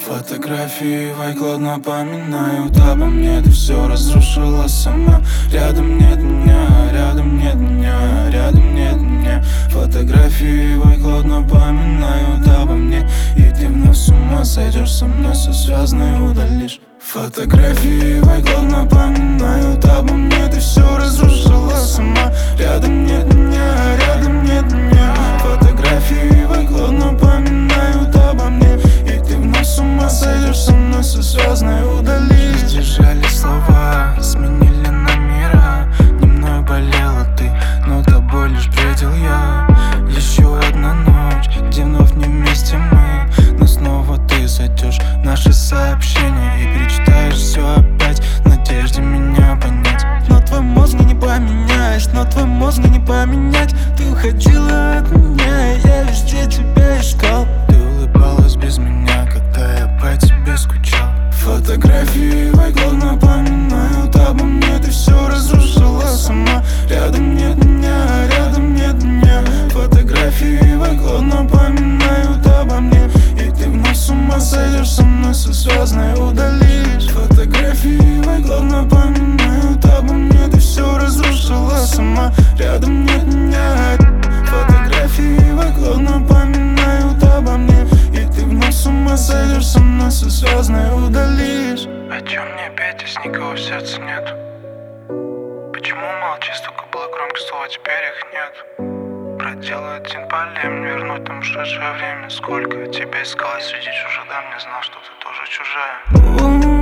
Фотографии в iCloud напоминают обо мне. Ты все разрушила сама. Рядом нет меня, рядом нет меня, рядом нет меня. Фотографии в iCloud напоминают обо мне. И ты вновь с ума сойдешь со мной, все связанное удалишь. Фотографии в iCloud напоминают обо мне. Ты все разрушила сама. Рядом нет меня, рядом нет меня. Фотографии в iCloud напоминают обо мне. И ты вновь с ума сойдешь со мной, все связанное удалишь. Сдержали слова, сменили номера. Не мной болела ты, но тобой лишь бредил я. Еще одна ночь, где вновь не вместе мы, но снова ты зайдешь в наши сообщения и перечитаешь все опять в надежде меня понять. Но твой мозг не поменяешь, но твой мозг не поменять. Ты уходила от меня, я везде тебя искал. Ты улыбалась без меня, когда я по тебе скучал. Фотографии в iCloud напоминают обо мне. Ты все разрушила сама. Рядом нет меня, рядом нет меня. Фотографии в iCloud напоминают обо мне. И ты вновь с ума сойдешь со мной, все связанное удалишь. Фотографии в iCloud напоминают обо мне. Ты все разрушила сама. Рядом нет меня. Фотографии в iCloud напоминают обо мне. И ты вновь с ума сойдешь со мной, все связанное удалишь. О чем мне петь, если никого в сердце нет? Почему молчишь, столько было громких слов, а теперь их нет? Проделать один полем, вернуть там ушедшее время. Сколько тебя искал среди чужих, да мне знал, что ты тоже чужая.